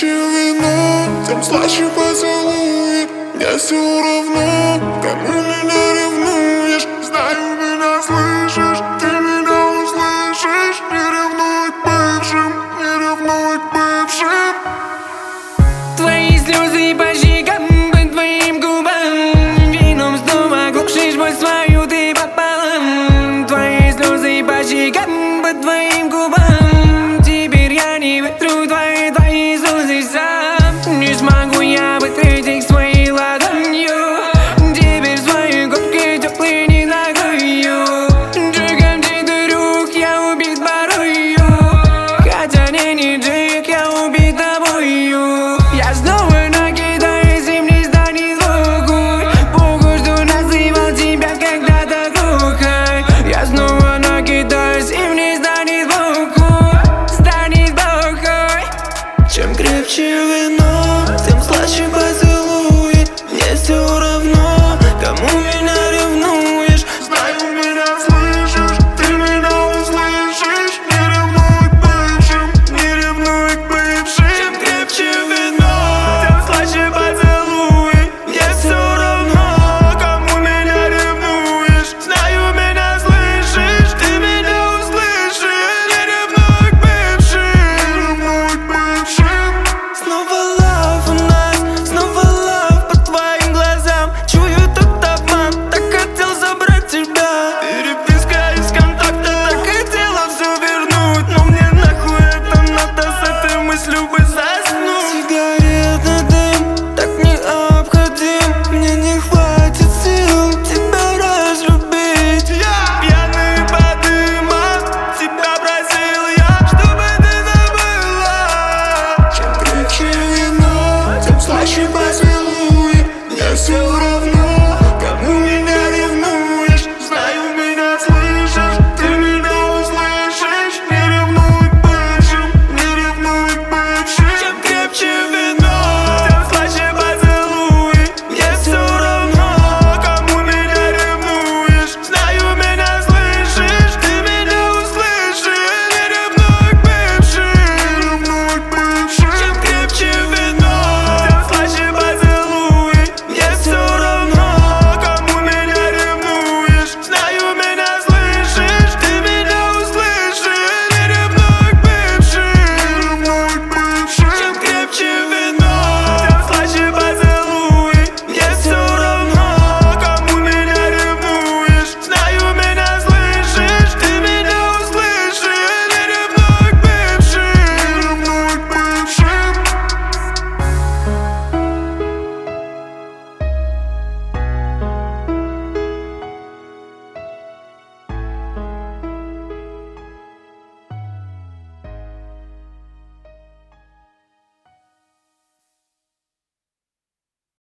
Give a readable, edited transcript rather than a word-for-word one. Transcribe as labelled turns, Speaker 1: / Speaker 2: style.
Speaker 1: крепче вино, тем слаще поцелуй. Мне все равно, кому меня ревнуешь. Знаю, меня слышишь, ты меня услышишь. Не ревнуй к бывшим, не ревнуй к бывшим.
Speaker 2: Твои слезы по щекам, по твоим губам. Вином снова глушишь боль свою ты пополам. Твои слезы по щекам, по твоим губам. Теперь я не вытру твои слезы сам. Не смогу я вытрать их своей ладонью. Теперь свои губки теплые не накрою. Джигом ты друг, я убит порою. Хотя не Джиг, я убит тобою. Я снова накидаюсь, им не станет звуку. Богу, что называл тебя когда-то глухой. Я снова накидаюсь, им не станет звуку. Станет глухой.
Speaker 1: Чем крепче вино, тем слаще поцелуй. Мне все равно, кому